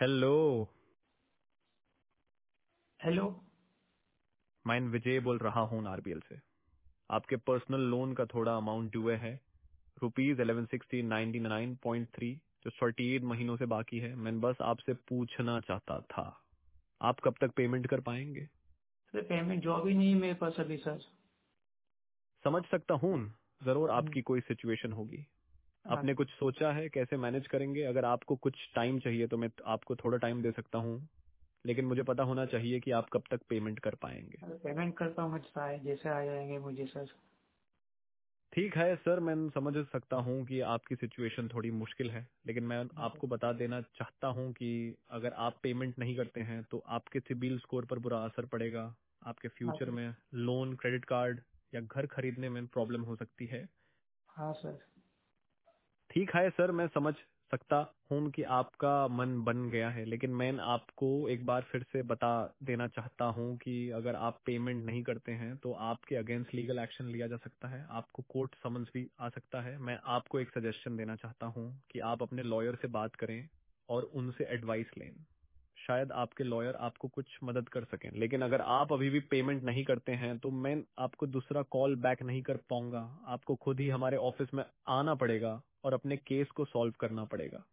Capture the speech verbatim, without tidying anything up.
Hello. Hello. मैं विजय बोल रहा हूँ आरबीएल से। आपके पर्सनल लोन का थोड़ा अमाउंट ड्यू है, rupees eleven sixty ninety nine point three, जो फोर्टी एट महीनों से बाकी है। मैं बस आपसे पूछना चाहता था, आप कब तक पेमेंट कर पाएंगे? सर पेमेंट जॉब ही नहीं है मेरे पास अभी सर। समझ सकता हूँ, जरूर हम्म, आपकी कोई सिचुएशन होगी। हाँ आपने कुछ सोचा है कैसे मैनेज करेंगे? अगर आपको कुछ टाइम चाहिए तो मैं आपको थोड़ा टाइम दे सकता हूँ, लेकिन मुझे पता होना चाहिए कि आप कब तक पेमेंट कर पाएंगे। सर पेमेंट करता हूँ मैं सारे जैसे आ जाएंगे मुझे सर। ठीक है सर, मैं समझ सकता हूँ कि आपकी सिचुएशन थोड़ी मुश्किल है, लेकिन मैं हाँ सर। आपको बता देना चाहता हूँ कि अगर आप पेमेंट नहीं करते हैं तो आपके सिबिल स्कोर पर बुरा असर पड़ेगा। आपके हाँ फ्यूचर सर। में लोन, क्रेडिट कार्ड या घर खरीदने में प्रॉब्लम हो सकती है। हाँ सर। ठीक है सर, मैं समझ सकता हूँ कि आपका मन बन गया है, लेकिन मैं आपको एक बार फिर से बता देना चाहता हूँ कि अगर आप पेमेंट नहीं करते हैं तो आपके अगेंस्ट लीगल एक्शन लिया जा सकता है, आपको कोर्ट समन्स भी आ सकता है। मैं आपको एक सजेशन देना चाहता हूँ कि आप अपने लॉयर से बात करें और उनसे एडवाइस लें। शायद आपके लॉयर आपको कुछ मदद कर सकें, लेकिन अगर आप अभी भी पेमेंट नहीं करते हैं तो मैं आपको दूसरा कॉल बैक नहीं कर पाऊंगा। आपको खुद ही हमारे ऑफिस में आना पड़ेगा और अपने केस को सॉल्व करना पड़ेगा।